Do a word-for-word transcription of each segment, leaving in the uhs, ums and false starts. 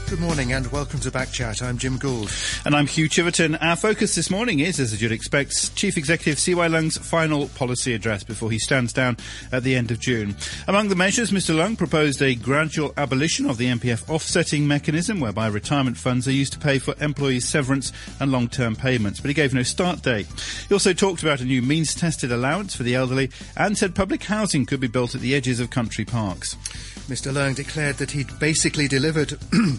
Good morning and welcome to Backchat. I'm Jim Gould. And I'm Hugh Chiverton. Our focus this morning is, as you'd expect, Chief Executive C Y Leung's final policy address before he stands down at the end of June. Among the measures, Mr Leung proposed a gradual abolition of the M P F offsetting mechanism whereby retirement funds are used to pay for employees' severance and long-term payments, but he gave no start date. He also talked about a new means-tested allowance for the elderly and said public housing could be built at the edges of country parks. Mr Leung declared that he'd basically delivered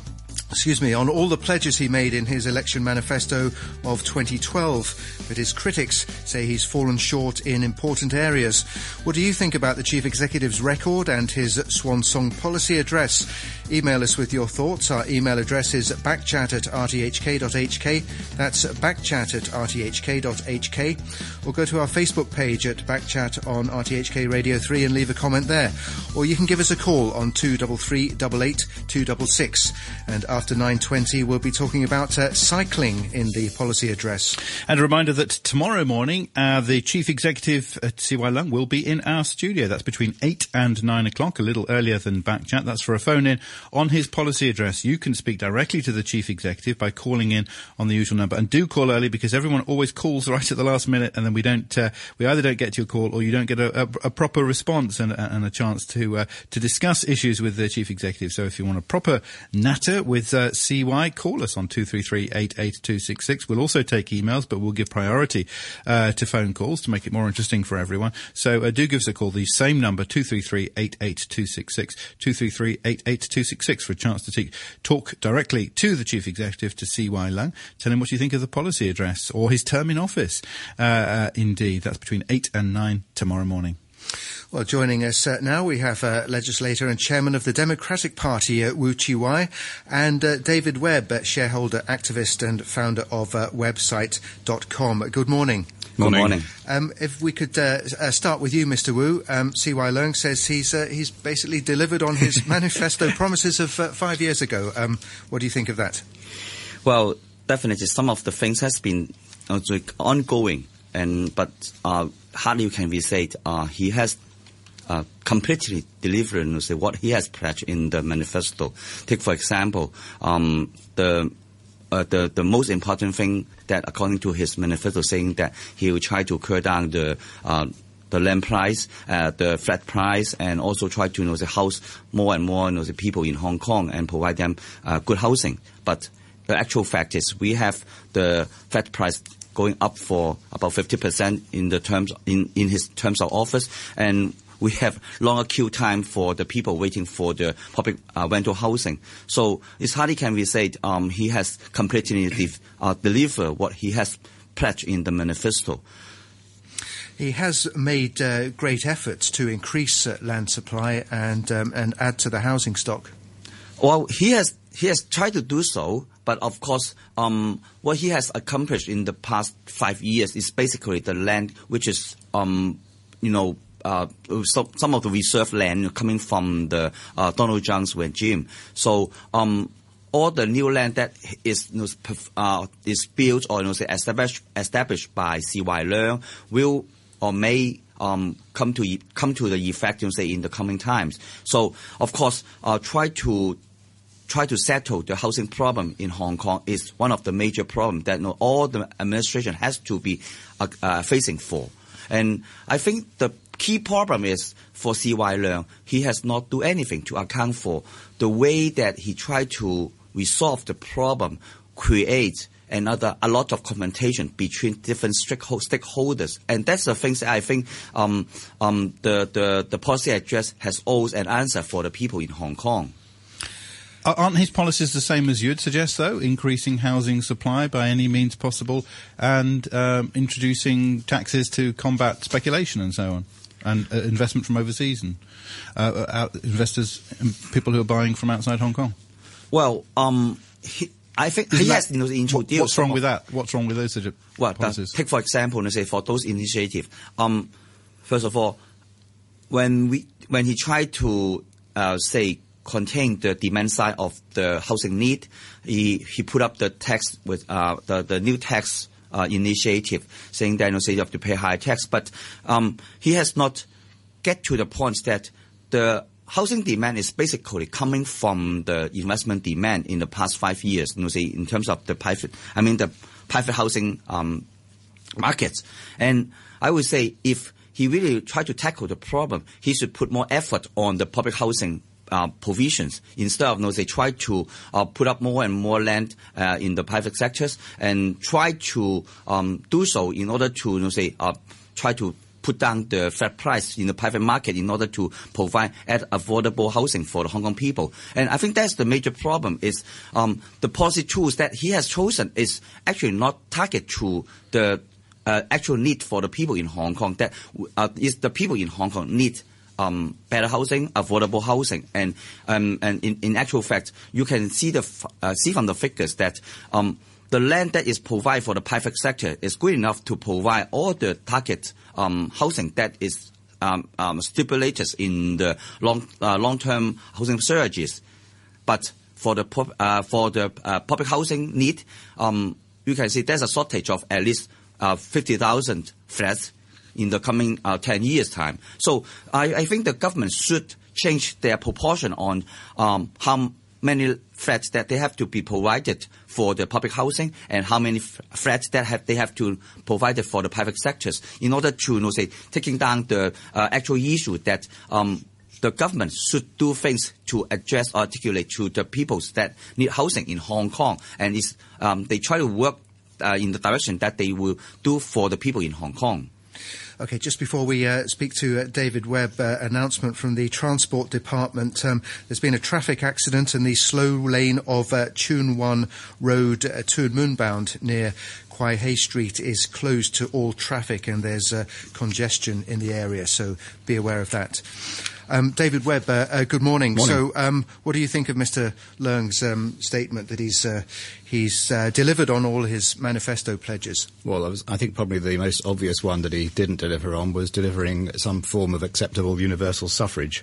excuse me, on all the pledges he made in his election manifesto of twenty twelve, but his critics say he's fallen short in important areas. What do you think about the Chief Executive's record and his swan song policy address? Email us with your thoughts. Our email address is backchat at r t h k dot h k. That's backchat at r t h k dot h k. Or go to our Facebook page at Backchat on R T H K Radio three and leave a comment there. Or you can give us a call on two three three eight eight two six six. And after nine twenty, we'll be talking about uh, cycling in the policy address. And a reminder that tomorrow morning, uh, the Chief Executive at C Y Leung will be in our studio. That's between eight and nine o'clock, a little earlier than Backchat. That's for a phone-in on his policy address. You can speak directly to the Chief Executive by calling in on the usual number. And do call early, because everyone always calls right at the last minute, and then we don't, uh, we either don't get to your call or you don't get a, a, a proper response and, and a chance to, uh, to discuss issues with the Chief Executive. So if you want a proper natter with uh, C Y, call us on two three three eight eight two six six. We'll also take emails, but we'll give priority uh, to phone calls to make it more interesting for everyone. So uh, do give us a call, the same number, two three three eight eight two six six, two three three eight eight two six six, for a chance to take, talk directly to the Chief Executive, to C Y Leung. Tell him what you think of the policy address or his term in office. Uh, uh, indeed, that's between eight and nine tomorrow morning. Well, joining us uh, now, we have uh, legislator and chairman of the Democratic Party, uh, Wu Chi-wai, and uh, David Webb, uh, shareholder, activist and founder of uh, website dot com. Good morning. Good morning. Um, if we could uh, uh, start with you, Mister Wu. Um, C Y Leung says he's uh, he's basically delivered on his manifesto promises of uh, five years ago. Um, what do you think of that? Well, definitely some of the things has been uh, ongoing, and but uh, hardly can we say uh, he has Uh, completely delivered you know, what he has pledged in the manifesto. Take, for example, um, the, uh, the the most important thing that, according to his manifesto, saying that he will try to curb down the uh, the land price, uh, the flat price, and also try to you know, house more and more you know, the people in Hong Kong and provide them uh, good housing. But the actual fact is we have the flat price going up for about fifty percent in the terms in, in his terms of office, and we have longer queue time for the people waiting for the public uh, rental housing. So it's hardly can we say um, he has completely de- uh, delivered what he has pledged in the manifesto. He has made uh, great efforts to increase uh, land supply and um, and add to the housing stock. Well, he has he has tried to do so, but of course, um, what he has accomplished in the past five years is basically the land which is, um, you know, Uh, so, some of the reserve land coming from the uh, Donald Trump regime. So um, all the new land that is you know, uh, is built or you know, say established established by C Y Leung will or may um, come to come to the effect, you know, say in the coming times. So of course, uh, try to. Try to settle the housing problem in Hong Kong is one of the major problems that you know, all the administration has to be uh, uh, facing for. And I think the key problem is for C Y Leung, he has not do anything to account for the way that he tried to resolve the problem, create another a lot of confrontation between different stakeholders, and that's the things that I think um, um, the, the the policy address has always an answer for the people in Hong Kong. Aren't his policies the same as you'd suggest, though? Increasing housing supply by any means possible and um, introducing taxes to combat speculation and so on, and uh, investment from overseas and uh, out investors and people who are buying from outside Hong Kong? Well, um, he, I think Isn't he that, has you know, introduced... What's wrong with that? What's wrong with those sort of well, policies? Uh, take, for example, let's say for those initiatives. Um, first of all, when we when he tried to, uh, say, contain the demand side of the housing need, he he put up the tax with uh, the the new tax uh, initiative, saying that you, know, say you have to pay higher tax. But um, he has not get to the point that the housing demand is basically coming from the investment demand in the past five years, you know, say, in terms of the private, I mean, the private housing um, markets. And I would say if he really tried to tackle the problem, he should put more effort on the public housing uh, provisions instead of, you know, say, try to uh, put up more and more land uh, in the private sectors and try to um, do so in order to, you know, say, uh, try to put down the flat price in the private market in order to provide affordable housing for the Hong Kong people. And I think that's the major problem is um, the policy tools that he has chosen is actually not targeted to the uh, actual need for the people in Hong Kong. That uh, is the people in Hong Kong need um, better housing, affordable housing. And um, and in, in actual fact, you can see the uh, see from the figures that um, the land that is provided for the private sector is good enough to provide all the target um, housing that is um, um, stipulated in the long uh, long-term housing strategies. But for the pub, uh, for the uh, public housing need, um, you can see there's a shortage of at least uh, fifty thousand flats in the coming uh, ten years' time. So I, I think the government should change their proportion on um, how many flats that they have to be provided for the public housing and how many f- flats that have, they have to provide it for the private sectors in order to, you know, say, taking down the uh, actual issue that um, the government should do things to address, articulate to the peoples that need housing in Hong Kong. And it's, um, they try to work uh, in the direction that they will do for the people in Hong Kong. Okay, just before we uh, speak to uh, David Webb, uh, announcement from the Transport Department. Um, there's been a traffic accident in the slow lane of uh, Tuen Wan Road, uh, Tuen Mun bound near Kwai Hay Street is closed to all traffic and there's uh, congestion in the area, so be aware of that. Um, David Webb, uh, uh, good morning. morning. So, um, what do you think of Mister Leung's um, statement that he's uh, he's uh, delivered on all his manifesto pledges? Well, I, was, I think probably the most obvious one that he didn't deliver on was delivering some form of acceptable universal suffrage.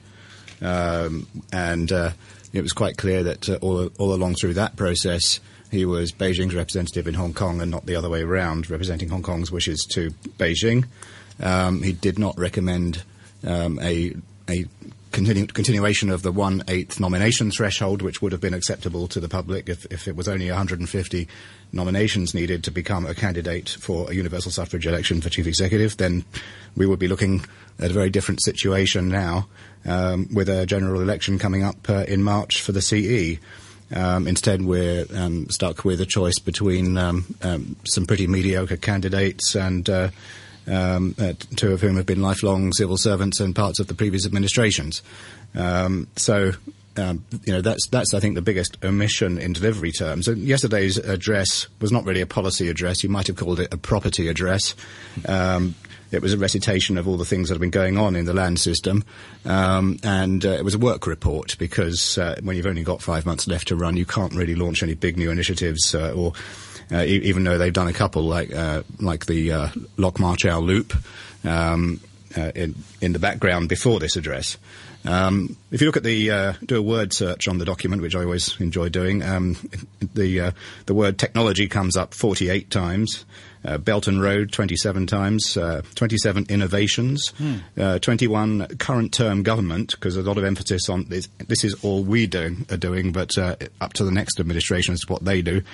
Um, and uh, it was quite clear that uh, all, all along through that process, he was Beijing's representative in Hong Kong and not the other way around, representing Hong Kong's wishes to Beijing. Um, he did not recommend um, a a continu- continuation of the one-eighth nomination threshold, which would have been acceptable to the public if, if it was only one hundred fifty nominations needed to become a candidate for a universal suffrage election for chief executive. Then we would be looking at a very different situation now, um, with a general election coming up uh, in March for the C E. Um, instead, we're um, stuck with a choice between um, um, some pretty mediocre candidates and uh, Um, uh, two of whom have been lifelong civil servants and parts of the previous administrations. Um, so, um, you know, that's, that's, I think, the biggest omission in delivery terms. And yesterday's address was not really a policy address. You might have called it a property address. Um, it was a recitation of all the things that have been going on in the land system. Um, and uh, it was a work report because uh, when you've only got five months left to run, you can't really launch any big new initiatives uh, or Uh, e- even though they've done a couple, like uh, like the uh, Lok Ma Chau loop um, uh, in in the background before this address. Um, if you look at the uh, do a word search on the document, which I always enjoy doing, um, the uh, the word technology comes up forty-eight times, uh, Belt and Road twenty-seven times, uh, twenty-seven innovations, hmm. uh, twenty-one current term government, because a lot of emphasis on this. This is all we do, are doing, but uh, up to the next administration is what they do.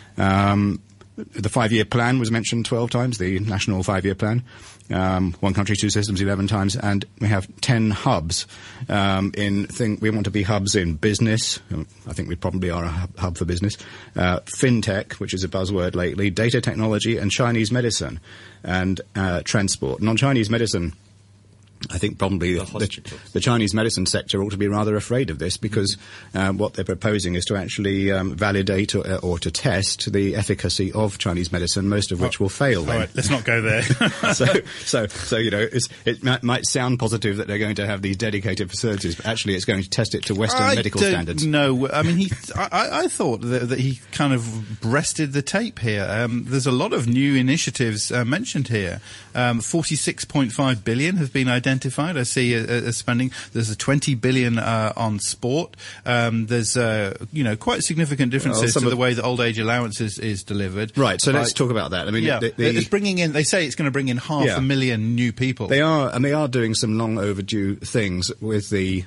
Um, the five-year plan was mentioned twelve times, the national five-year plan. Um, one country, two systems, eleven times, and we have ten hubs. Um, in thing, we want to be hubs in business. I think we probably are a hub, hub for business. Uh, fintech, which is a buzzword lately, data technology, and Chinese medicine, and uh, transport. And on Chinese medicine, I think probably the, the, the Chinese medicine sector ought to be rather afraid of this because um, what they're proposing is to actually um, validate or, or to test the efficacy of Chinese medicine, most of which oh, will fail. All then. right, let's not go there. so, so, so you know, it's, it might, might sound positive that they're going to have these dedicated facilities, but actually, it's going to test it to Western I medical don't standards. No, I mean, he. I, I thought that, that he kind of breasted the tape here. Um, there's a lot of new initiatives uh, mentioned here. Um, forty-six point five billion have been identified. Identified. I see a, a spending. There's a twenty billion uh, on sport. Um, there's uh, you know quite significant differences well, to the way the old age allowance is, is delivered. Right. So like, let's talk about that. I mean, yeah, the, the, it's bringing in. They say it's going to bring in half yeah. a million new people. They are, and they are doing some long overdue things with the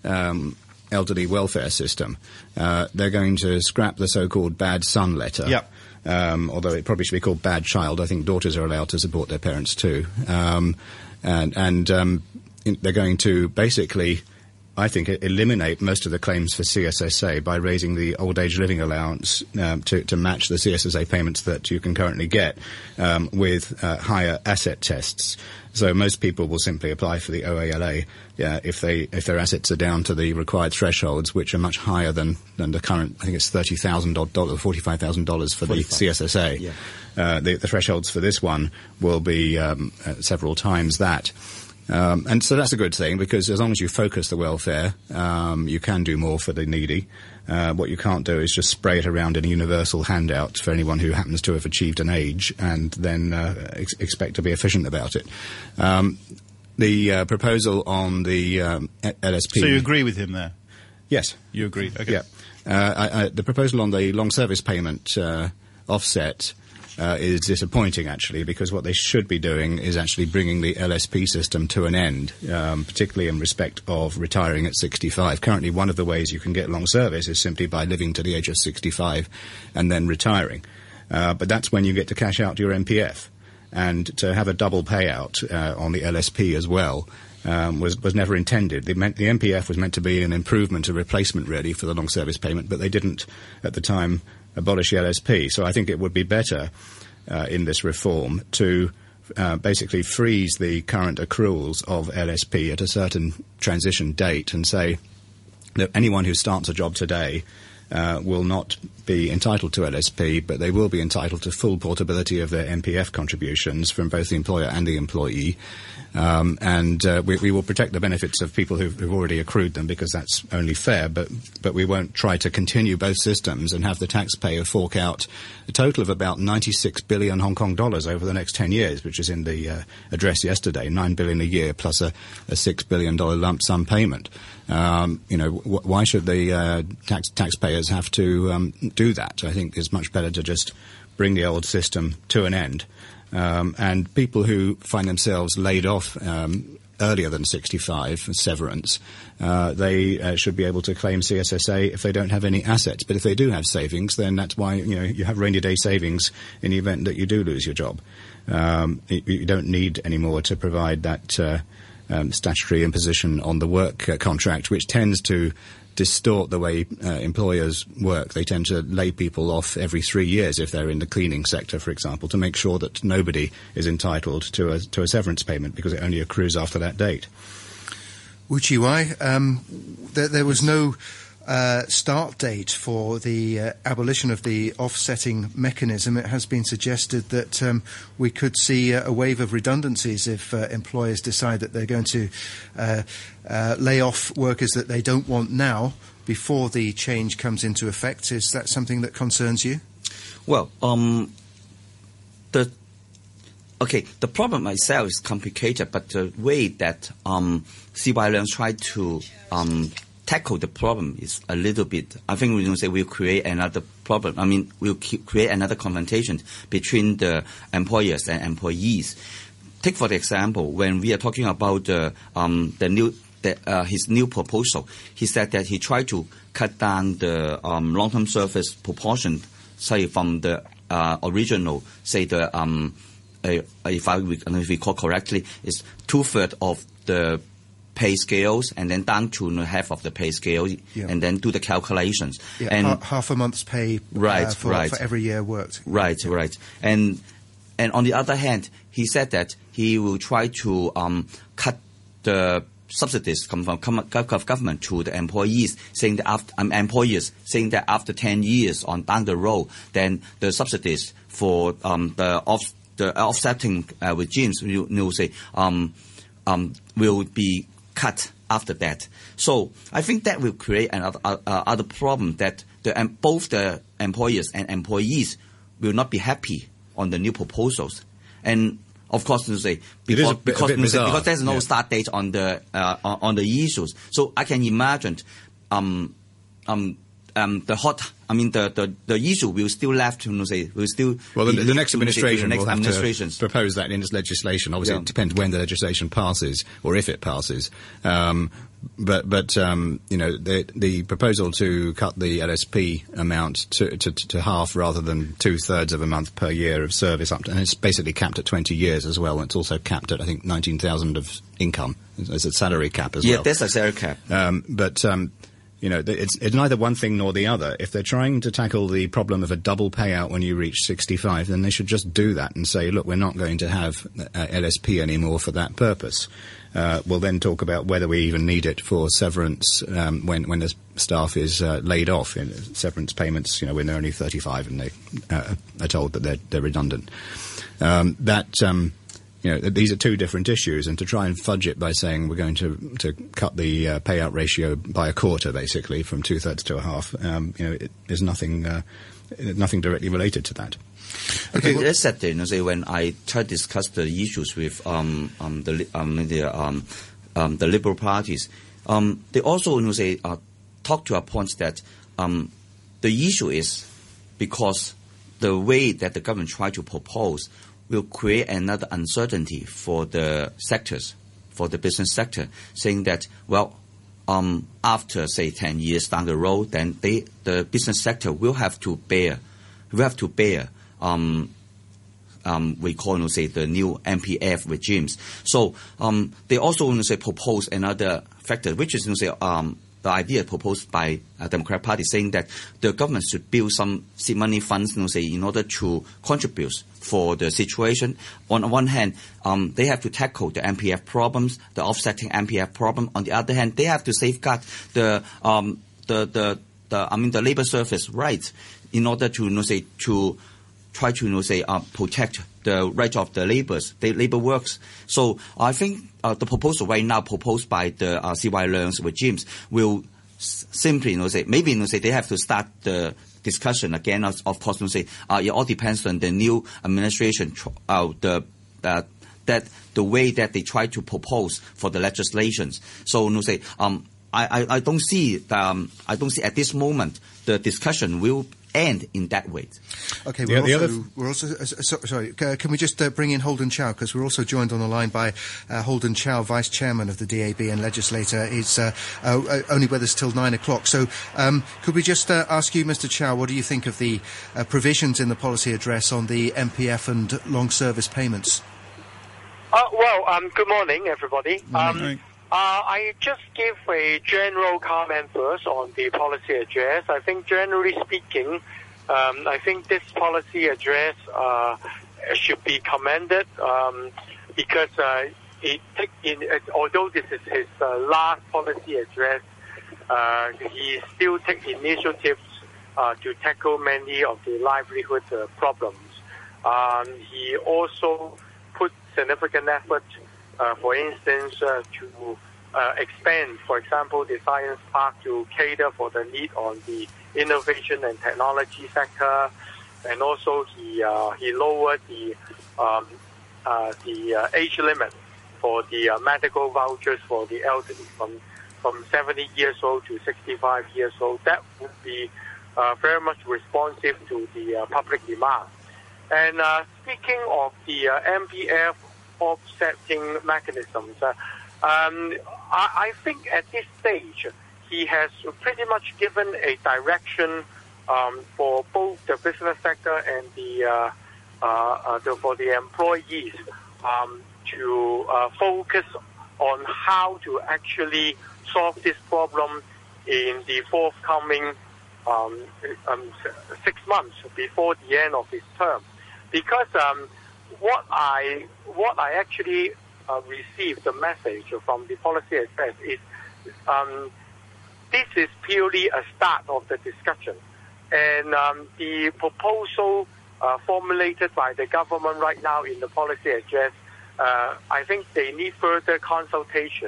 um, elderly welfare system. Uh, they're going to scrap the so-called bad son letter. Yep. Um, although it probably should be called bad child. I think daughters are allowed to support their parents too. Um, and and um, in, they're going to basically, I think, eliminate most of the claims for C S S A by raising the old age living allowance um, to, to match the C S S A payments that you can currently get um, with uh, higher asset tests. So most people will simply apply for the O A L A yeah, if they if their assets are down to the required thresholds, which are much higher than, than the current. I think it's thirty thousand dollars, forty five thousand dollars for the C S S A. Yeah. Uh, the, the thresholds for this one will be um, uh, several times that. Um, and so that's a good thing, because as long as you focus the welfare, um, you can do more for the needy. Uh, what you can't do is just spray it around in a universal handout for anyone who happens to have achieved an age and then uh, ex- expect to be efficient about it. Um, the uh, proposal on the um, L S P... So you agree with him there? Yes. You agree? Okay. Yeah. Uh, I, I, the proposal on the long service payment uh, offset Uh, is disappointing, actually, because what they should be doing is actually bringing the L S P system to an end, um, particularly in respect of retiring at sixty-five. Currently, one of the ways you can get long service is simply by living to the age of sixty-five and then retiring. Uh, but that's when you get to cash out your M P F. And to have a double payout uh, on the L S P as well um, was, was never intended. The, the M P F was meant to be an improvement, a replacement, really, for the long service payment, but they didn't, at the time, abolish the L S P. So I think it would be better uh, in this reform to uh, basically freeze the current accruals of L S P at a certain transition date and say that anyone who starts a job today uh, will not be entitled to L S P, but they will be entitled to full portability of their M P F contributions from both the employer and the employee. Um, and uh, we, we will protect the benefits of people who've, who've already accrued them, because that's only fair, but, but we won't try to continue both systems and have the taxpayer fork out a total of about ninety-six billion Hong Kong dollars over the next ten years, which is in the uh, address yesterday, nine billion a year plus a, a six billion dollars lump sum payment. Um, you know, wh- why should the uh, tax taxpayers have to um, do that? I think it's much better to just bring the old system to an end. Um, and people who find themselves laid off um, earlier than sixty-five, severance, uh, they uh, should be able to claim C S S A if they don't have any assets. But if they do have savings, then that's why, you know, you have rainy day savings in the event that you do lose your job. Um, you, you don't need any more to provide that uh, um, statutory imposition on the work uh, contract, which tends to distort the way uh, employers work. They tend to lay people off every three years if they're in the cleaning sector, for example, to make sure that nobody is entitled to a, to a severance payment, because it only accrues after that date. Wu Chi-wai, um, there, there was no uh, start date for the uh, abolition of the offsetting mechanism. It has been suggested that um, we could see a, a wave of redundancies if uh, employers decide that they're going to uh, uh, lay off workers that they don't want now before the change comes into effect. Is that something that concerns you? Well, um, the okay, the problem itself is complicated, but the way that um, C Y Leung tried to um, tackle the problem is a little bit, I think we don't say we'll create another problem. I mean, we'll create another confrontation between the employers and employees. Take for the example, when we are talking about the um, the new the, uh, his new proposal, he said that he tried to cut down the um, long-term service proportion, say from the uh, original, say the um, uh, if I recall correctly, is two-thirds of the pay scales, and then down to half of the pay scale, yeah. and then do the calculations. Yeah, and ha- half a month's pay right, uh, for, right. for every year worked. Right, yeah. right. And and on the other hand, he said that he will try to um, cut the subsidies come from government to the employees, saying that after um, employers saying that after ten years on down the road, then the subsidies for um, the off the offsetting uh, regimes, you know, say um, um, will be cut after that. So I think that will create another uh, other problem, that the um, both the employers and employees will not be happy on the new proposals. And of course, you say because bit, because, say, because there's no yeah. start date on the uh, on the issues. So I can imagine um um um the hot I mean, the, the, the issue will still left to, you know, say, will still... Well, the, the next to, administration the next will have administrations. to propose that in its legislation. Obviously, Yeah. it depends when the legislation passes, or if it passes. Um, but, but um, you know, the, the proposal to cut the L S P amount to, to, to half rather than two-thirds of a month per year of service, up to, and it's basically capped at twenty years as well, and it's also capped at, I think, nineteen thousand of income. It's a salary cap as Yeah, well. that's a salary cap. Um, but... Um, You know, it's, it's neither one thing nor the other. If they're trying to tackle the problem of a double payout when you reach sixty-five, then they should just do that and say, look, we're not going to have uh, L S P anymore for that purpose. Uh, we'll then talk about whether we even need it for severance um, when, when the staff is uh, laid off. In severance payments, you know, when they're only thirty-five and they uh, are told that they're, they're redundant. Um, that... Um, You know, these are two different issues, and to try and fudge it by saying we're going to to cut the uh, payout ratio by a quarter, basically from two thirds to a half, um, you know, it, there's nothing uh, nothing directly related to that. Okay, well, yesterday, you know, say when I tried to discuss the issues with um, um, the um, the um, um, the Liberal parties, um, they also, you know, say uh, talk to a point that um, the issue is because the way that the government tried to propose will create another uncertainty for the sectors, for the business sector, saying that, well, um, after, say, ten years down the road, then they, the business sector will have to bear, will have to bear, um, um, we call, you know, say, the new M P F regimes. So, um, they also, you know, say, propose another factor, which is, you know, say, um, the idea proposed by the Democratic Party, saying that the government should build some seed money funds, you know, say, in order to contribute for the situation. On one hand, um, they have to tackle the M P F problems, the offsetting M P F problem. On the other hand, they have to safeguard the um, the, the the I mean the labor service rights in order to, you know, say, to try to, you know, say, uh, protect the rights of the laborers, the labor works. So I think uh, the proposal right now proposed by the uh, C Y Leung's regimes will s- simply, you know, say, maybe, you know, say, they have to start the discussion again. Of, of course, you know, say, uh, it all depends on the new administration, tr- uh, the uh, that the way that they try to propose for the legislations. So, you know, say, um, I, I, I don't see um, I don't see at this moment the discussion will end in that way. Okay, The- we're the also, other f- we're also uh, so, sorry, uh, can we just uh, bring in Holden Chow, because we're also joined on the line by uh, Holden Chow, Vice Chairman of the D A B and legislator. He's uh, uh, only with us till nine o'clock. So um, could we just uh, ask you, Mister Chow, what do you think of the uh, provisions in the policy address on the M P F and long service payments? Uh, well, um, good morning, everybody. Um, Morning. Uh, I just give a general comment first on the policy address. I think generally speaking, um, I think this policy address uh, should be commended um, because uh, it take in, uh, although this is his uh, last policy address, uh, he still take initiatives uh, to tackle many of the livelihood uh, problems. Um, he also put significant effort, uh, for instance, uh, to uh, expand, for example, the science park to cater for the need on the innovation and technology sector, and also he uh, he lowered the um, uh, the uh, age limit for the uh, medical vouchers for the elderly from from seventy years old to sixty-five years old. That would be uh, very much responsive to the uh, public demand. And uh, speaking of the uh, M P F offsetting mechanisms, uh, um, I, I think at this stage he has pretty much given a direction um, for both the business sector and the, uh, uh, uh, the for the employees um, to uh, focus on how to actually solve this problem in the forthcoming um, um, six months before the end of his term. Because um, what I what I actually uh, received the message from the policy address is um, this is purely a start of the discussion, and um, the proposal uh, formulated by the government right now in the policy address, uh, I think they need further consultation.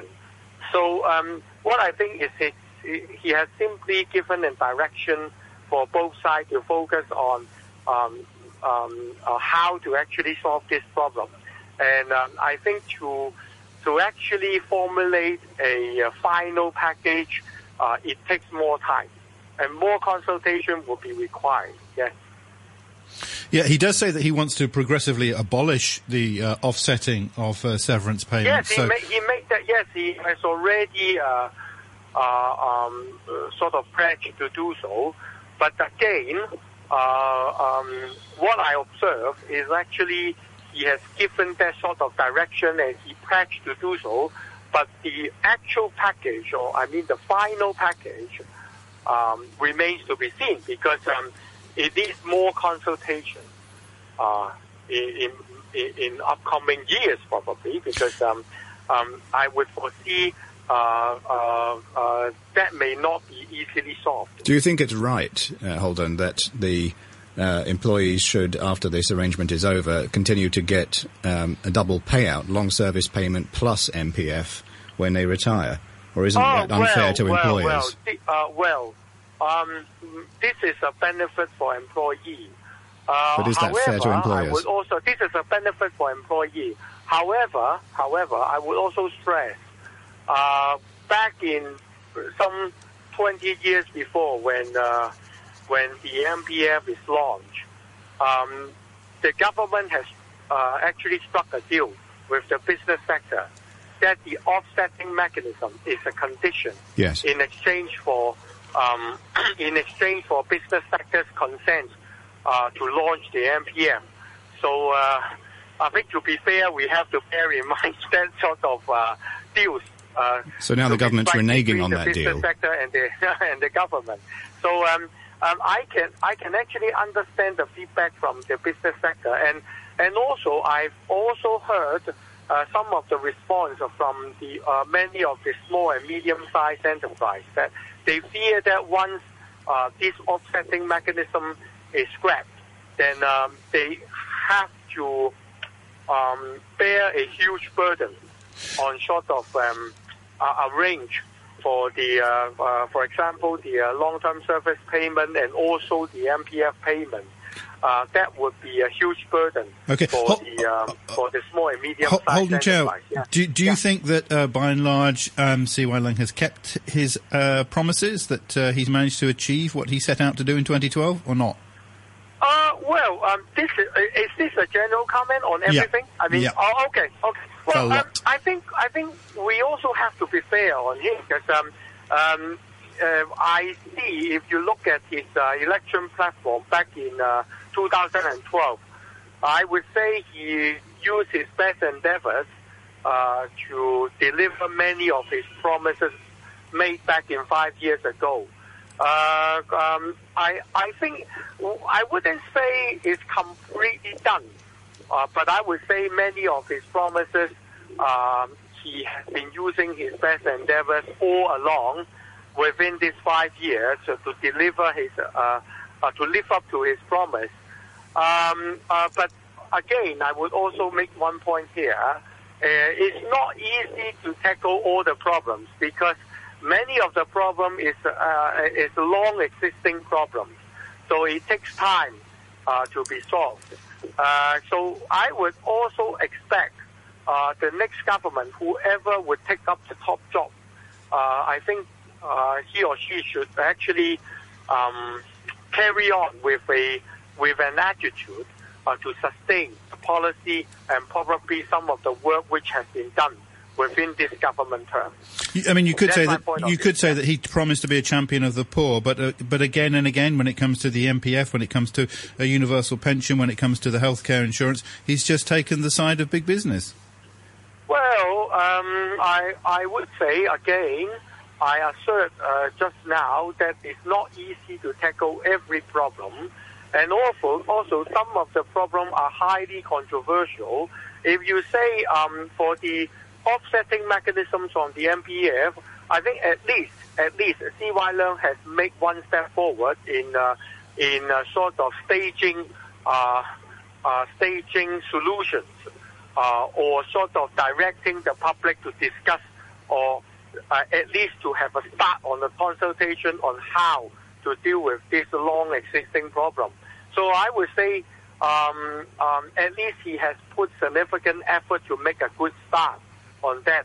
So um, what I think is it, he has simply given a direction for both sides to focus on um, Um, uh, how to actually solve this problem. And um, I think to to actually formulate a uh, final package, uh, it takes more time. and more consultation will be required. Yes. Yeah, he does say that he wants to progressively abolish the uh, offsetting of uh, severance payments. Yes, he, so made, he made that. Yes, he has already uh, uh, um, uh, sort of pledged to do so. But again, uh, um, what I observe is actually he has given that sort of direction and he pledged to do so. But the actual package, or I mean the final package, um, remains to be seen because um, it needs more consultation uh, in, in in upcoming years probably because um, um, I would foresee uh, uh, uh, that may not be easily solved. Do you think it's right, uh, Holden, that the uh, employees should, after this arrangement is over, continue to get um, a double payout, long service payment plus M P F when they retire? Or isn't oh, that unfair well, to well, employers? Well, uh, well um, this is a benefit for employee. Uh, But is that however, fair to employers? I would also, this is a benefit for employee. However, however, I would also stress, uh, back in some twenty years before when uh, when the M P F is launched, um, the government has uh, actually struck a deal with the business sector that the offsetting mechanism is a condition Yes. in exchange for um, in exchange for business sector's consent uh, to launch the M P F. So uh, I think to be fair, we have to bear in mind that sort of uh, deals. Uh, So now the to be government's struck reneging between on the that business deal. sector and the and the government. So um, um, I can I can actually understand the feedback from the business sector, and and also I've also heard uh, some of the response from the uh, many of the small and medium-sized enterprise that they fear that once uh, this offsetting mechanism is scrapped, then um, they have to um, bear a huge burden on sort of um, uh, arrange for the, uh, uh, for example, the uh, long-term service payment and also the M P F payment. Uh, that would be a huge burden Okay. for Hol- the uh, for the small and Hol- medium-sized Holden Chow, enterprise. Yeah. do, do you Yeah. think that uh, by and large um, C Y Leung has kept his uh, promises, that uh, he's managed to achieve what he set out to do in twenty twelve, or not? Uh, well, um, this is, is this a general comment on Yeah. everything? I mean, Yeah. oh, okay, okay. A Well, um, lot. I think I think we also have to be fair on him because um, um, uh, I see if you look at his uh, election platform back in uh, two thousand twelve, I would say he used his best endeavors uh, to deliver many of his promises made back in five years ago. Uh, um, I I think I wouldn't say it's completely done, uh, but I would say many of his promises um, he has been using his best endeavors all along within these five years uh, to deliver his uh, uh, to live up to his promise. Um, uh, but again, I would also make one point here. Uh, it's not easy to tackle all the problems because many of the problem is uh, is long existing problems, so it takes time uh, to be solved. Uh, so I would also expect uh, the next government, whoever would take up the top job, uh, I think uh, he or she should actually um, carry on with a with an attitude uh, to sustain the policy and probably some of the work which has been done within this government term. You- I mean, you could That's say my that point of you view, could say yeah. that he promised to be a champion of the poor, but uh, but again and again, when it comes to the M P F, when it comes to a universal pension, when it comes to the healthcare insurance, he's just taken the side of big business. Well, um, I I would say again, I assert uh, just now that it's not easy to tackle every problem, and also also some of the problems are highly controversial. If you say um, for the offsetting mechanisms on the M P F, I think at least at least C Y Leung has made one step forward in uh, in uh, sort of staging uh, uh, staging solutions. Uh, or sort of directing the public to discuss or uh, at least to have a start on the consultation on how to deal with this long existing problem. So I would say um, um, at least he has put significant effort to make a good start on that.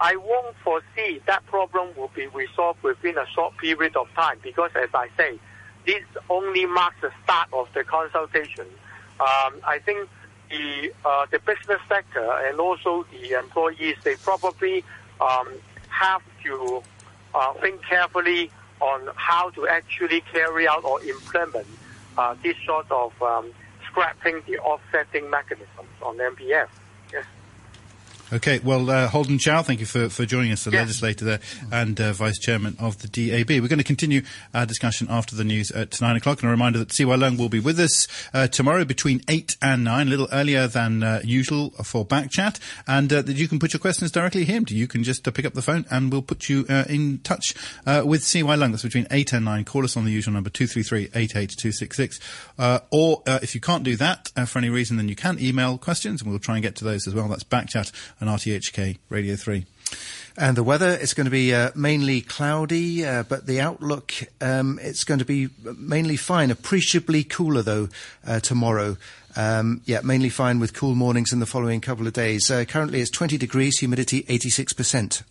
I won't foresee that problem will be resolved within a short period of time because, as I say, this only marks the start of the consultation. Um, I think the uh, the business sector and also the employees, they probably um, have to uh, think carefully on how to actually carry out or implement uh, this sort of um, scrapping the offsetting mechanisms on M P F. Yes. Okay, well, uh, Holden Chow, thank you for, for joining us, the yes. legislator there and uh, Vice Chairman of the D A B. We're going to continue our discussion after the news at nine o'clock. And a reminder that C Y Leung will be with us uh, tomorrow between eight and nine, a little earlier than uh, usual for Backchat. And uh, that you can put your questions directly to him. You can just uh, pick up the phone and we'll put you uh, in touch uh, with C Y Leung. That's between eight and nine. Call us on the usual number, two three three, eight eight two six six. Uh, or uh, if you can't do that uh, for any reason, then you can email questions and we'll try and get to those as well. That's Backchat and R T H K Radio three. And the weather, it's going to be uh, mainly cloudy, uh, but the outlook, um, it's going to be mainly fine. Appreciably cooler, though, uh, tomorrow. Um, yeah, mainly fine with cool mornings in the following couple of days. Uh, currently it's twenty degrees, humidity eighty-six percent.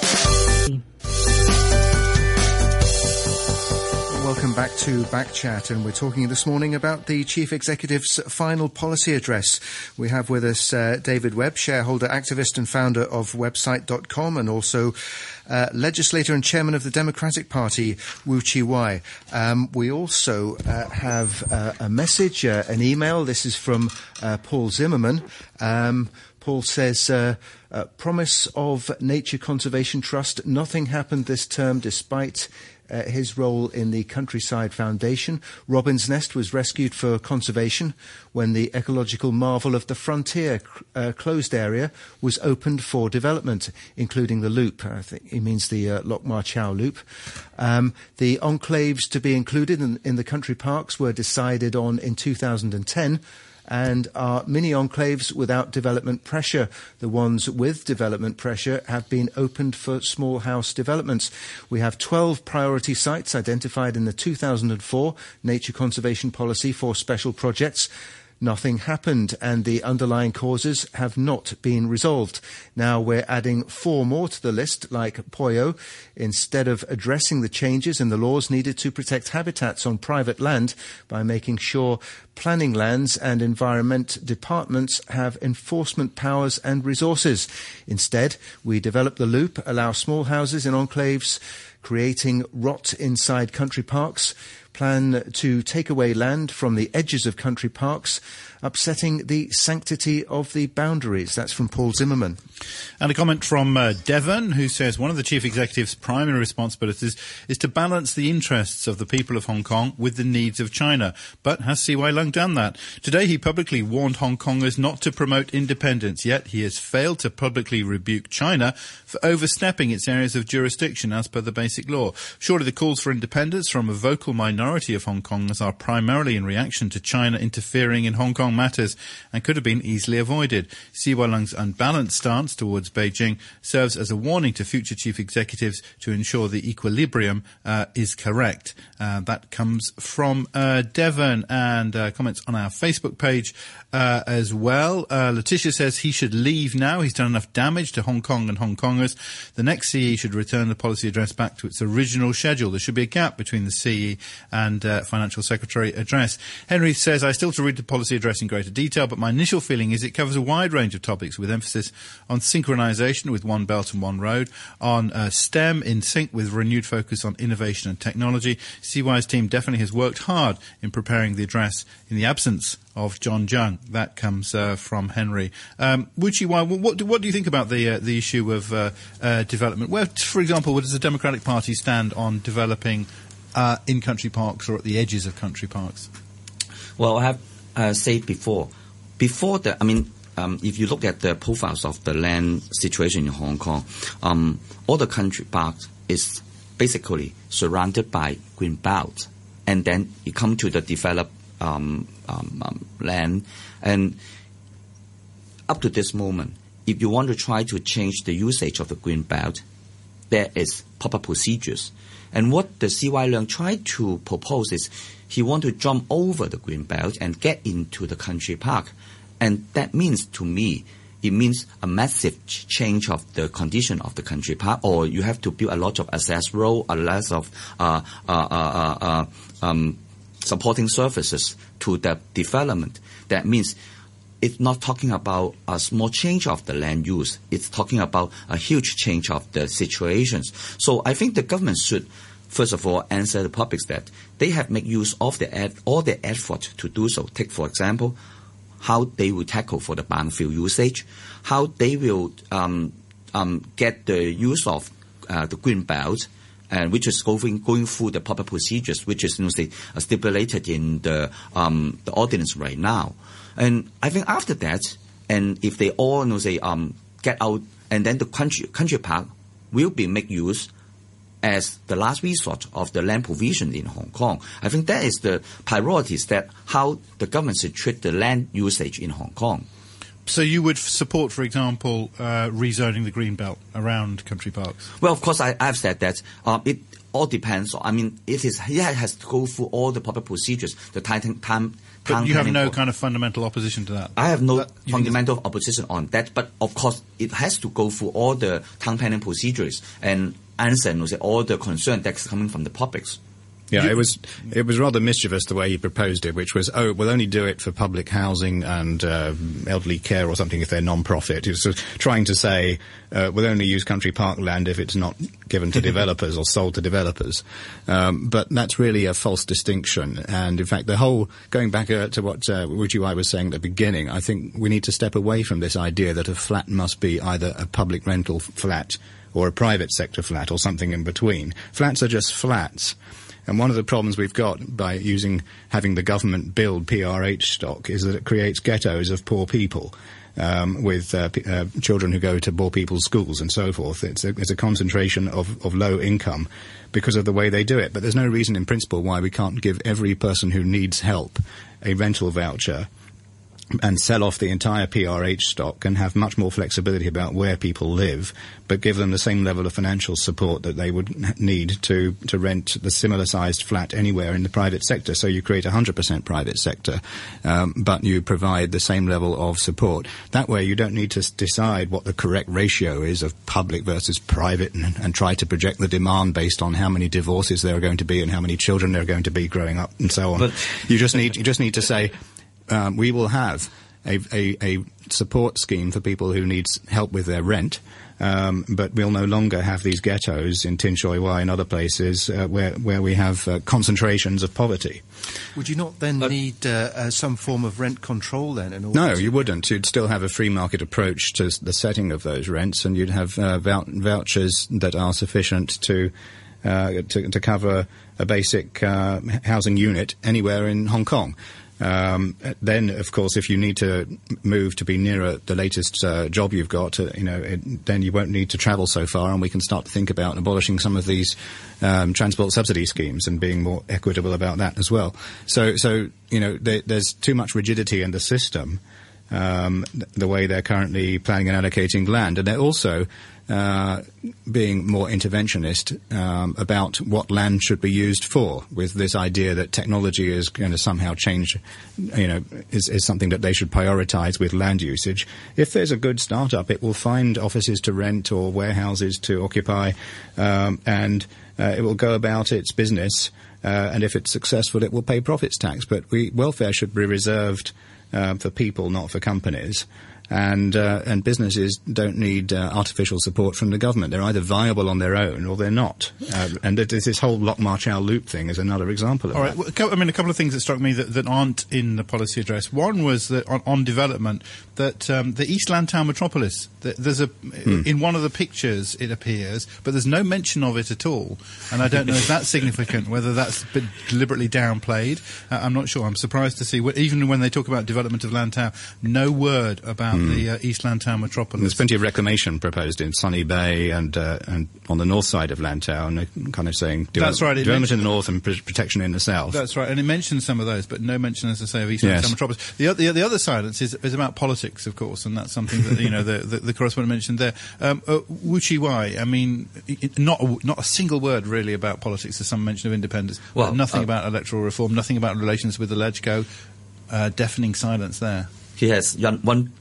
Welcome back to Backchat, and we're talking this morning about the Chief Executive's final policy address. We have with us uh, David Webb, shareholder, activist and founder of website dot com, and also uh, legislator and chairman of the Democratic Party, Wu Chi-wai. Um, we also uh, have uh, a message, uh, an email. This is from uh, Paul Zimmerman. Um, Paul says, uh, uh, promise of Nature Conservation Trust. Nothing happened this term despite Uh, his role in the Countryside Foundation. Robin's Nest was rescued for conservation when the ecological marvel of the frontier uh, closed area was opened for development, including the loop. I think he means the uh, Lok Ma Chau loop. Um, the enclaves to be included in, in the country parks were decided on in two thousand ten. And are mini enclaves without development pressure. The ones with development pressure have been opened for small house developments. We have twelve priority sites identified in the two thousand four Nature Conservation Policy for special projects. Nothing happened, and the underlying causes have not been resolved. Now we're adding four more to the list, like Poyo, instead of addressing the changes in the laws needed to protect habitats on private land by making sure planning lands and environment departments have enforcement powers and resources. Instead, we develop the loop, allow small houses in enclaves, creating rot inside country parks, plan to take away land from the edges of country parks, upsetting the sanctity of the boundaries. That's from Paul Zimmerman. And a comment from uh, Devon, who says one of the chief executive's primary responsibilities is to balance the interests of the people of Hong Kong with the needs of China. But has C Y Leung done that? Today he publicly warned Hong Kongers not to promote independence, yet he has failed to publicly rebuke China for overstepping its areas of jurisdiction as per the basic law. Surely the calls for independence from a vocal minority of Hong Kongers are primarily in reaction to China interfering in Hong Kong matters and could have been easily avoided. C Y Leung's unbalanced stance towards Beijing serves as a warning to future chief executives to ensure the equilibrium uh, is correct. Uh, that comes from uh, Devon, and uh, comments on our Facebook page uh, as well. Uh, Letitia says he should leave now. He's done enough damage to Hong Kong and Hong Kongers. The next C E should return the policy address back to its original schedule. There should be a gap between the C E and uh, Financial Secretary address. Henry says, I still to read the policy address in greater detail, but my initial feeling is it covers a wide range of topics with emphasis on synchronisation with One Belt and One Road, on uh, STEM in sync with renewed focus on innovation and technology. C Y's team definitely has worked hard in preparing the address in the absence of John Jung. That comes uh, from Henry. Um, Wu Chi-wai, what do, what do you think about the uh, the issue of uh, uh, development? Where, for example, where does the Democratic Party stand on developing uh, in country parks or at the edges of country parks? Well, I have uh, said before, before the, I mean, um, if you look at the profiles of the land situation in Hong Kong, um, all the country parks is basically surrounded by green belt, and then you come to the developed um, um, um, land, and up to this moment, if you want to try to change the usage of the green belt, there is proper procedures. And what the C Y Leung tried to propose is he want to jump over the green belt and get into the country park. And that means to me, it means a massive ch- change of the condition of the country park, or you have to build a lot of access road, a lot of uh, uh, uh, uh, um, supporting services to the development. That means it's not talking about a small change of the land use. It's talking about a huge change of the situations. So I think the government should, first of all, answer the public that they have made use of the ed- all the effort to do so. Take, for example, how they will tackle for the biofuel usage, how they will um, um, get the use of uh, the green belt, and which is going going through the proper procedures, which is you know, say, uh, stipulated in the um, the ordinance right now. And I think after that, and if they all you know, say um, get out, and then the country country park will be make use as the last resort of the land provision in Hong Kong. I think that is the priorities that how the government should treat the land usage in Hong Kong. So you would f- support, for example, uh, rezoning the green belt around country parks? Well, of course, I, I've said that um, it all depends. I mean, it is it has to go through all the proper procedures. The time time. But you have no kind of fundamental opposition to that? I have no that, fundamental opposition on that. But of course, it has to go through all the town planning procedures and answer you know, all the concern that's coming from the publics. Yeah, it was it was rather mischievous the way he proposed it, which was, oh, we'll only do it for public housing and uh, elderly care or something if they're non-profit. He was sort of trying to say uh, we'll only use country park land if it's not given to developers or sold to developers. Um, but that's really a false distinction. And in fact, the whole, going back uh, to what uh, Wu Chi-wai was saying at the beginning, I think we need to step away from this idea that a flat must be either a public rental flat or a private sector flat or something in between. Flats are just flats. And one of the problems we've got by using having the government build P R H stock is that it creates ghettos of poor people um, with uh, p- uh, children who go to poor people's schools and so forth. It's a, it's a concentration of, of low income because of the way they do it. But there's no reason in principle why we can't give every person who needs help a rental voucher and sell off the entire P R H stock and have much more flexibility about where people live, but give them the same level of financial support that they would need to, to rent the similar-sized flat anywhere in the private sector. So you create a one hundred percent private sector, um, but you provide the same level of support. That way you don't need to s- decide what the correct ratio is of public versus private and, and try to project the demand based on how many divorces there are going to be and how many children there are going to be growing up and so on. But you just need you just need to say, Um, we will have a, a, a support scheme for people who need help with their rent, um, but we'll no longer have these ghettos in Tin Shui Wai and other places uh, where, where we have uh, concentrations of poverty. Would you not then But need uh, uh, some form of rent control then? In order No, to you wouldn't. You'd still have a free market approach to the setting of those rents, and you'd have uh, vou- vouchers that are sufficient to, uh, to, to cover a basic uh, housing unit anywhere in Hong Kong. Um, then, of course, if you need to move to be nearer the latest uh, job you've got, uh, you know, it, then you won't need to travel so far, and we can start to think about abolishing some of these um, transport subsidy schemes and being more equitable about that as well. So, so you know, there, there's too much rigidity in the system, um, th- the way they're currently planning and allocating land, and they're also uh, being more interventionist um, about what land should be used for, with this idea that technology is going to somehow change, you know, is, is something that they should prioritize with land usage. If there's a good startup, it will find offices to rent or warehouses to occupy, um, and uh, it will go about its business, uh, and if it's successful, it will pay profits tax. But we, welfare should be reserved uh, for people, not for companies. And uh, and businesses don't need uh, artificial support from the government. They're either viable on their own or they're not. Uh, and there's this whole Lok Ma Chau loop thing is another example of All that. right. Well, a cou- I mean, a couple of things that struck me that, that aren't in the policy address. One was that on, on development, that um, the East Lantau metropolis, that there's a Hmm. in one of the pictures it appears, but there's no mention of it at all. And I don't know if that's significant, whether that's been deliberately downplayed. Uh, I'm not sure. I'm surprised to see, wh- even when they talk about development of Lantau, no word about the uh, East Lantau metropolis. There's plenty of reclamation proposed in Sunny Bay and uh, and on the north side of Lantau, and they're kind of saying develop- That's right, it development in mentioned- the north and pr- protection in the south. That's right, and it mentions some of those, but no mention, as I say, of East Yes. Lantau metropolis. The, o- the, the other silence is, is about politics, of course, and that's something that you know the, the, the correspondent mentioned there. Um, uh, Wu Chi-wai, I mean, it, not a, not a single word really about politics. There's some mention of independence, Well, but nothing uh, about electoral reform, nothing about relations with the LegCo. Uh, deafening silence there. He has one, one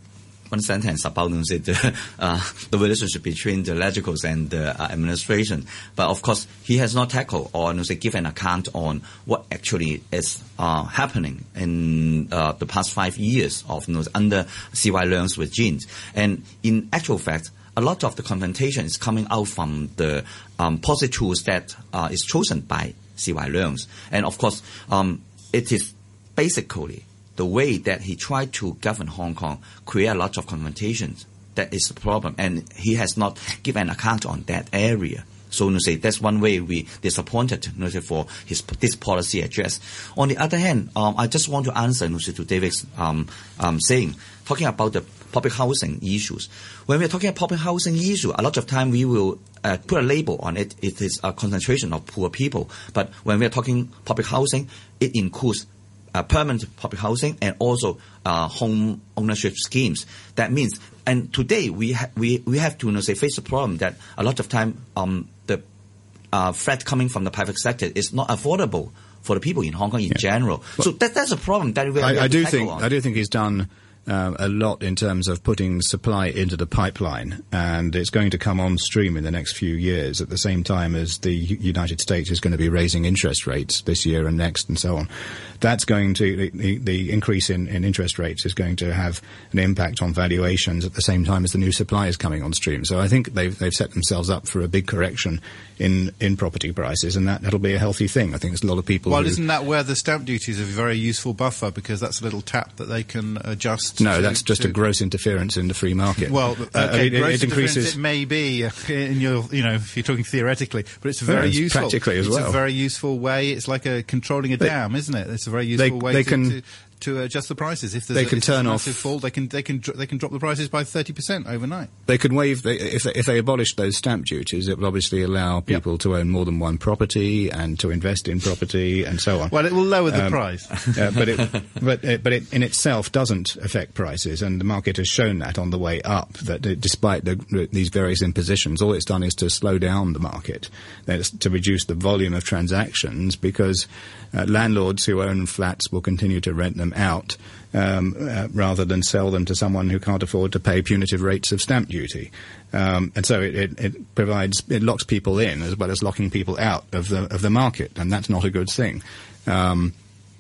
one sentence about you know, say, the, uh, the relationship between the legislators and the uh, administration. But of course, he has not tackled or you know, say, give an account on what actually is uh, happening in uh, the past five years of you know, under C Y Leung's regime. And in actual fact, a lot of the confrontation is coming out from the um, policy tools that uh, is chosen by C Y Leung. And of course, um, it is basically the way that he tried to govern Hong Kong create a lot of confrontations. That is the problem. And he has not given an account on that area. So, you know, say, that's one way we disappointed, you know, say, for his, this policy address. On the other hand, um, I just want to answer, you know, say, to David's um, um, saying, talking about the public housing issues. When we're talking about public housing issue, a lot of time we will uh, put a label on it. It is a concentration of poor people. But when we're talking public housing, it includes uh, permanent public housing and also uh, home ownership schemes. That means, and today we ha- we we have to you know, say face the problem that a lot of time um, the uh, flat coming from the private sector is not affordable for the people in Hong Kong in yeah. general. Well, so that that's a problem that we, I, we have I do to think on. I do think he's done Uh, a lot in terms of putting supply into the pipeline, and it's going to come on stream in the next few years at the same time as the U- United States is going to be raising interest rates this year and next and so on. That's going to, the, the increase in, in interest rates is going to have an impact on valuations at the same time as the new supply is coming on stream. So I think they've, they've set themselves up for a big correction in, in property prices, and that, that'll be a healthy thing. I think there's a lot of people Well, who, isn't that where the stamp duty is a very useful buffer, because that's a little tap that they can adjust? No, to, that's just to a gross interference in the free market. Well, okay, uh, I mean, gross it, it increases. It may be in your, you know, if you're talking theoretically, but it's very yeah, it's useful. Practically as it's well. It's a very useful way. It's like a controlling a they, dam, isn't it? It's a very useful they, way they to, can, to to adjust the prices. If there's they a, can if turn there's a off. massive fall, they can they can they can drop the prices by thirty percent overnight. They could waive they, if they, if they abolish those stamp duties. It will obviously allow people yep. to own more than one property and to invest in property and so on. Well, it will lower the um, price, uh, but it but it, but it in itself doesn't affect prices, and the market has shown that on the way up. That it, despite the, these various impositions, all it's done is to slow down the market, That's to reduce the volume of transactions, because uh, landlords who own flats will continue to rent them out. Um, uh, rather than sell them to someone who can't afford to pay punitive rates of stamp duty. Um, and so it, it, it provides, it locks people in as well as locking people out of the, of the market, and that's not a good thing. Um,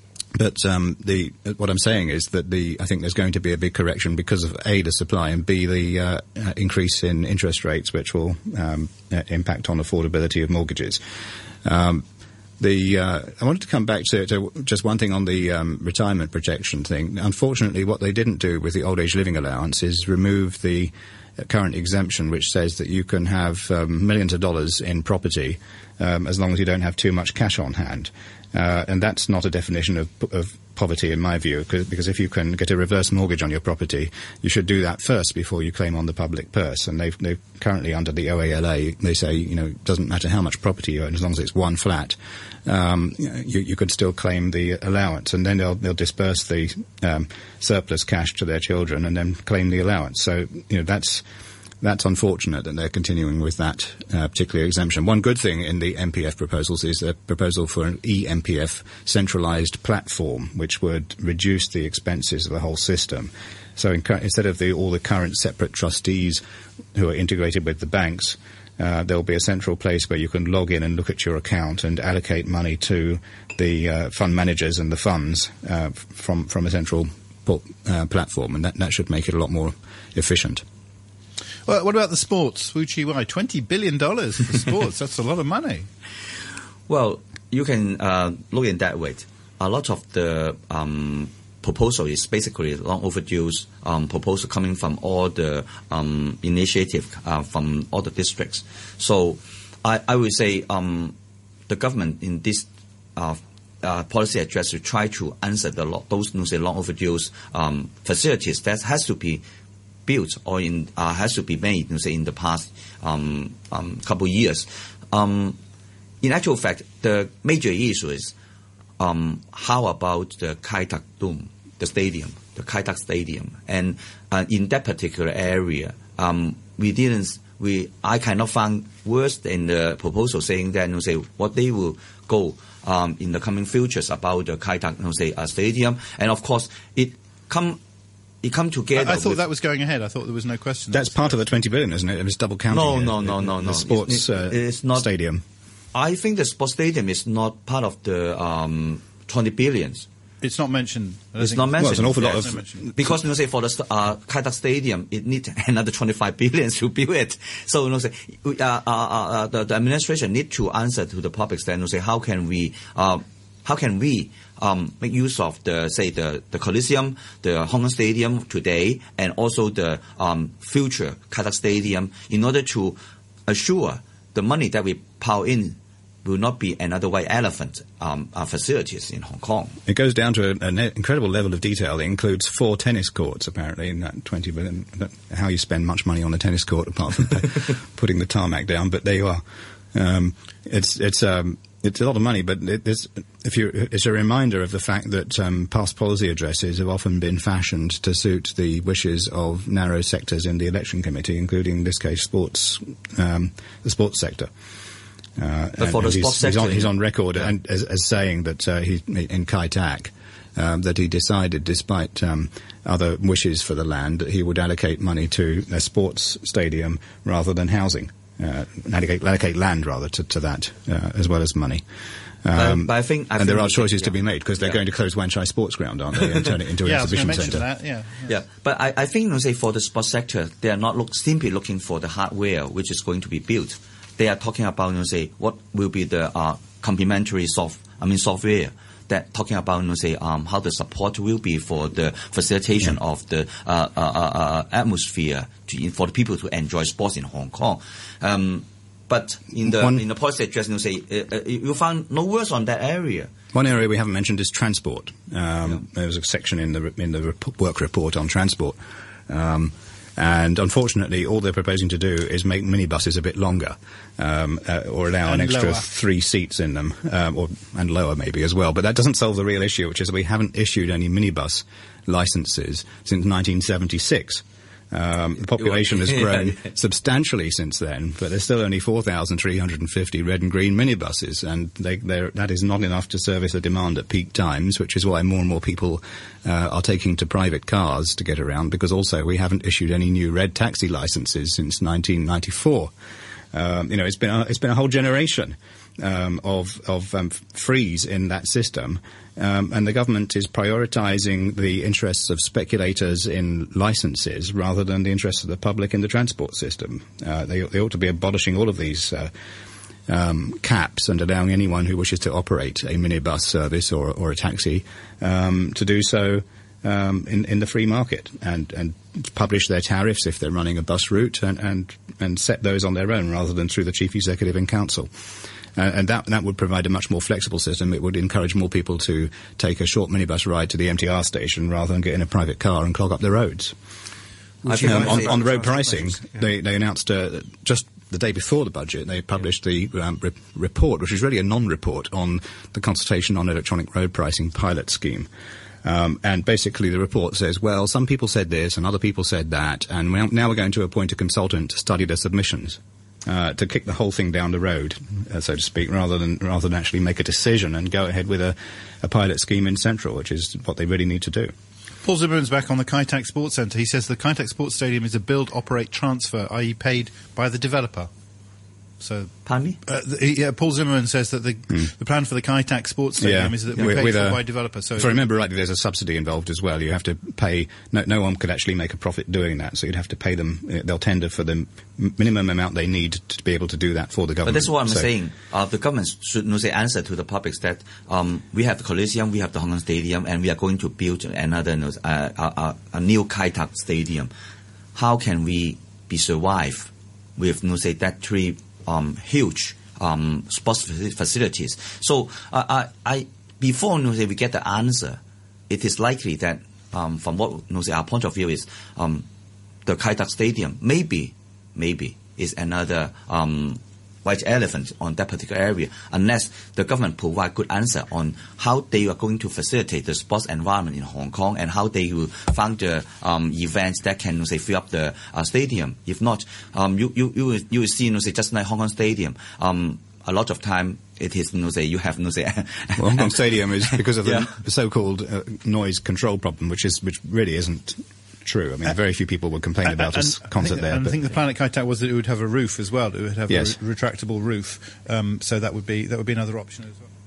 but um, the, what I'm saying is that the, I think there's going to be a big correction because of A, the supply, and B, the uh, uh, increase in interest rates, which will um, uh, impact on affordability of mortgages. Um, The uh, I wanted to come back to, to just one thing on the um, retirement protection thing. Unfortunately, what they didn't do with the old age living allowance is remove the current exemption, which says that you can have um, millions of dollars in property um, as long as you don't have too much cash on hand. Uh, and that's not a definition of, of poverty in my view, because if you can get a reverse mortgage on your property, you should do that first before you claim on the public purse. And they've, they've currently under the O A L A, they say, you know, it doesn't matter how much property you own, as long as it's one flat, um, you, you could still claim the allowance. And then they'll, they'll disperse the um, surplus cash to their children and then claim the allowance. So, you know, that's That's unfortunate that they're continuing with that uh, particular exemption. One good thing in the M P F proposals is a proposal for an E M P F centralised platform, which would reduce the expenses of the whole system. So in, instead of the, all the current separate trustees who are integrated with the banks, uh, there will be a central place where you can log in and look at your account and allocate money to the uh, fund managers and the funds uh, from, from a central uh, platform, and that, that should make it a lot more efficient. Well, what about the sports? Wu Chi-wai, twenty billion dollars for sports. That's a lot of money. Well, you can uh, look in that way. A lot of the um, proposal is basically long overdue um, proposal coming from all the um, initiative uh, from all the districts. So I, I would say um, the government in this uh, uh, policy address to try to answer the lo- those you know, say, long overdue um, facilities that has to be built or in uh, has to be made, you know, say in the past um, um, couple of years. Um, in actual fact, the major issue is um, how about the Kai Tak Dome, the stadium, the Kai Tak Stadium, and uh, in that particular area, um, we didn't. We I cannot find words in the proposal saying that, you know, say what they will go um, in the coming futures about the Kai Tak, you know, say uh, stadium, and of course it come. it come together. I, I thought with, that was going ahead. I thought there was no question. That's part of the twenty billion, isn't it? It was double counting. No, it, no, no, it, no, the no. sports it, uh, it's not, stadium. I think the sports stadium is not part of the um, twenty billions. It's not mentioned. It's not mentioned. Well, it's an awful lot yes. of... Because, you know, say, for the uh, Kai Tak Stadium, it needs another twenty-five billion to build it. So, you know, say, uh, uh, uh, the, the administration need to answer to the public stand, you know, say, how can we, uh, how can we um, make use of the, say, the, the Coliseum, the Hong Kong Stadium today, and also the um, future Kai Tak Stadium, in order to assure the money that we power in will not be another white elephant um, uh, facilities in Hong Kong. It goes down to an incredible level of detail. It includes four tennis courts, apparently, in that twenty billion. How you spend much money on a tennis court apart from putting the tarmac down, but there you are. Um, it's it's um, it's a lot of money, but it, it's, if you, it's a reminder of the fact that um, past policy addresses have often been fashioned to suit the wishes of narrow sectors in the election committee, including in this case sports, um, the sports sector. Uh, but for the he's, sports he's sector, on, he's on record yeah. and, as, as saying that uh, he, in Kai Tak, um, that he decided, despite um, other wishes for the land, that he would allocate money to a sports stadium rather than housing, uh, allocate, allocate land rather to, to that uh, as well as money. Um, but, but I think, I and think there are choices yeah. to be made because they're yeah. going to close Wan Chai Sports Ground, aren't they, and turn it into an yeah, exhibition I was centre. that, yeah, yeah. Yeah, but I, I think, you know, say, for the sports sector, they are not look, simply looking for the hardware which is going to be built. They are talking about, you know, say, what will be the uh, complementary soft, I mean, software that talking about, you know, say, um, how the support will be for the facilitation yeah. of the uh, uh, uh, atmosphere to, for the people to enjoy sports in Hong Kong. Um, but in the One, in the policy address, you know, say, uh, uh, you found no words on that area. One area we haven't mentioned is transport. Um, yeah. There was a section in the in the rep- work report on transport. Um, And unfortunately, all they're proposing to do is make minibuses a bit longer, um, uh, or allow and an extra lower. three seats in them, um, or and lower maybe as well. But that doesn't solve the real issue, which is that we haven't issued any minibus licenses since nineteen seventy-six. Um, the population has grown yeah. substantially since then, but there's still only four thousand three hundred fifty red and green minibuses, and they, that is not enough to service the demand at peak times, which is why more and more people uh, are taking to private cars to get around, because also we haven't issued any new red taxi licenses since nineteen ninety-four. Um, you know, it's been a, it's been a whole generation um, of of um, freeze in that system. Um, and the government is prioritising the interests of speculators in licences rather than the interests of the public in the transport system. Uh, they, they ought to be abolishing all of these uh, um, caps and allowing anyone who wishes to operate a minibus service or, or a taxi um, to do so um, in, in the free market and, and publish their tariffs if they're running a bus route and, and, and set those on their own rather than through the chief executive and council. Uh, and that that would provide a much more flexible system. It would encourage more people to take a short minibus ride to the M T R station rather than get in a private car and clog up the roads. Um, on, on road pricing, yeah. they, they announced uh, just the day before the budget, they published yeah. the um, re- report, which is really a non-report on the consultation on electronic road pricing pilot scheme. Um, and basically the report says, well, some people said this and other people said that, and we, now we're going to appoint a consultant to study the submissions. Uh, to kick the whole thing down the road, uh, so to speak, rather than rather than actually make a decision and go ahead with a, a pilot scheme in Central, which is what they really need to do. Paul Zimmerman's back on the Kai Tak Sports Centre. He says the Kai Tak Sports Stadium is a build, operate, transfer, that is paid by the developer. So, Pardon me? Uh, the, yeah, Paul Zimmerman says that the mm. the plan for the Kai Tak Sports Stadium yeah. is that yeah. we with, pay with for a, by developer. So if I remember rightly, there's a subsidy involved as well. You have to pay. No, no one could actually make a profit doing that, so you'd have to pay them. They'll tender for the minimum amount they need to be able to do that for the government. But that's what I'm so, saying. Uh, the government should you know, say answer to the public that um, we have the Coliseum, we have the Hong Kong Stadium, and we are going to build another you know, uh, uh, a new Kai Tak Stadium. How can we be survive with you know, say that three um, huge um, sports facilities? So uh, I, I before you know, say, we get the answer, it is likely that um, from what you know, say, our point of view is um, the Kai Tak Stadium maybe. Maybe is another um, white elephant on that particular area, unless the government provide good answer on how they are going to facilitate the sports environment in Hong Kong and how they will find the um, events that can say fill up the uh, stadium. If not, um, you you you will, you will see you know, say just like Hong Kong Stadium. Um, a lot of time it is you know, say you have you know, say. Well, Hong Kong Stadium is because of yeah. the so-called uh, noise control problem, which is which really isn't true. I mean, uh, very few people would complain about and, a concert think, there. And but, I think the plan at Kai Tak was that it would have a roof as well. It would have yes. a re- retractable roof, um, so that would be that would be another option as well.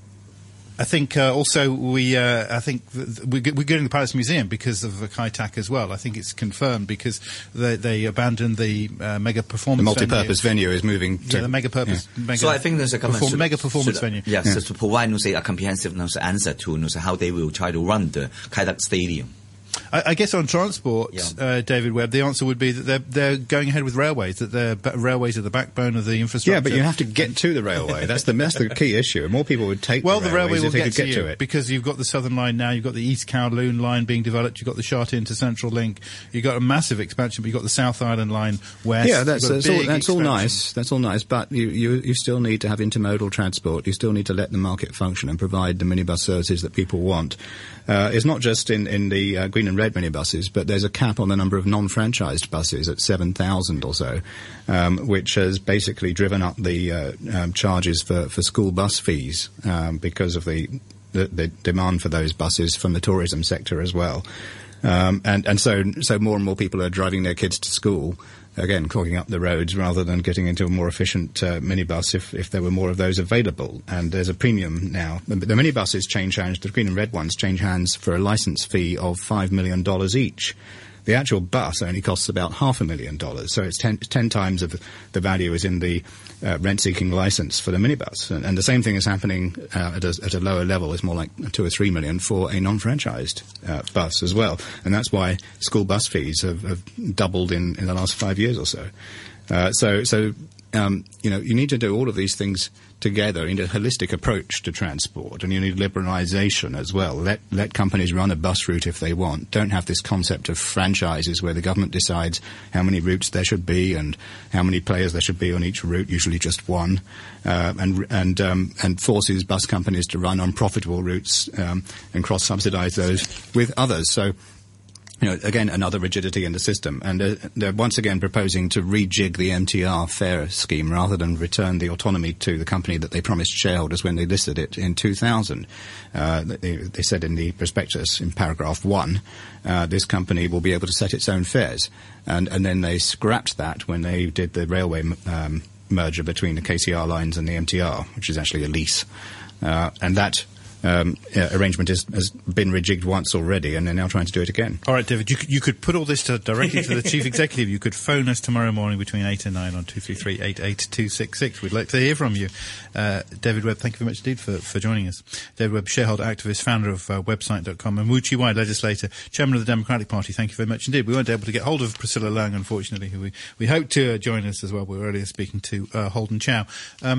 I think uh, also we uh, I think th- th- we're, we're getting the Palace Museum because of the Kai Tak as well. I think it's confirmed because they, they abandoned the uh, mega performance. The multi-purpose venue, venue is moving. To, yeah, the mega purpose. Yeah. Mega so I think there's a perform- should, mega performance should, venue. Yes, yeah. so to provide no, say, a comprehensive no, say, answer to no, say, how they will try to run the Kai Tak Stadium. I, I guess on transport, yeah. uh, David Webb, the answer would be that they're, they're going ahead with railways, that their ba- railways are the backbone of the infrastructure. Yeah, but you have to get to the railway. That's the that's the key issue. More people would take well, the, the railway will if they get, could to, get you to it. because you've got the Southern Line now, you've got the East Kowloon line being developed, you've got the Sha Tin to Central Link, you've got a massive expansion, but you've got the South Island line west. Yeah, that's, that's, all, that's all expansion. nice. That's all nice, but you, you, you still need to have intermodal transport. You still need to let the market function and provide the minibus services that people want. Uh, it's not just in, in the uh, green and red minibuses, but there's a cap on the number of non-franchised buses at seven thousand or so, um, which has basically driven up the uh, um, charges for, for school bus fees um, because of the, the, the demand for those buses from the tourism sector as well. Um, and, and so, so more and more people are driving their kids to school, again, clogging up the roads rather than getting into a more efficient uh, minibus if, if there were more of those available. And there's a premium now. The, the minibuses change hands, the green and red ones change hands for a license fee of five million dollars each. The actual bus only costs about half a million dollars, so it's ten, ten times of the value is in the uh, rent-seeking license for the minibus. And, and the same thing is happening uh, at, a, at a lower level. It's more like two or three million for a non-franchised uh, bus as well. And that's why school bus fees have, have doubled in, in the last five years or so. Uh, so, so um, you know, you need to do all of these things together in a holistic approach to transport, and you need liberalisation as well. Let let companies run a bus route if they want. Don't have this concept of franchises where the government decides how many routes there should be and how many players there should be on each route, usually just one, uh, and and um, and forces bus companies to run unprofitable routes um, and cross-subsidise those with others. So, you know, again, another rigidity in the system. And uh, they're once again proposing to rejig the M T R fare scheme rather than return the autonomy to the company that they promised shareholders when they listed it in two thousand. Uh, they, they said in the prospectus in paragraph one, uh, this company will be able to set its own fares. And, and then they scrapped that when they did the railway um, merger between the K C R lines and the M T R, which is actually a lease. Uh, and that Um, uh, arrangement is, has been rejigged once already, and they're now trying to do it again. All right, David, you could, you could put all this to, directly to the chief executive. You could phone us tomorrow morning between eight and nine on two three three, eight eight two six six. We'd like to hear from you. Uh, David Webb, thank you very much indeed for, for joining us. David Webb, shareholder activist, founder of uh, website dot com, and Wu Chi-wai, legislator, chairman of the Democratic Party. Thank you very much indeed. We weren't able to get hold of Priscilla Leung, unfortunately, who we, we hoped to uh, join us as well. We were earlier speaking to uh, Holden Chow. Um,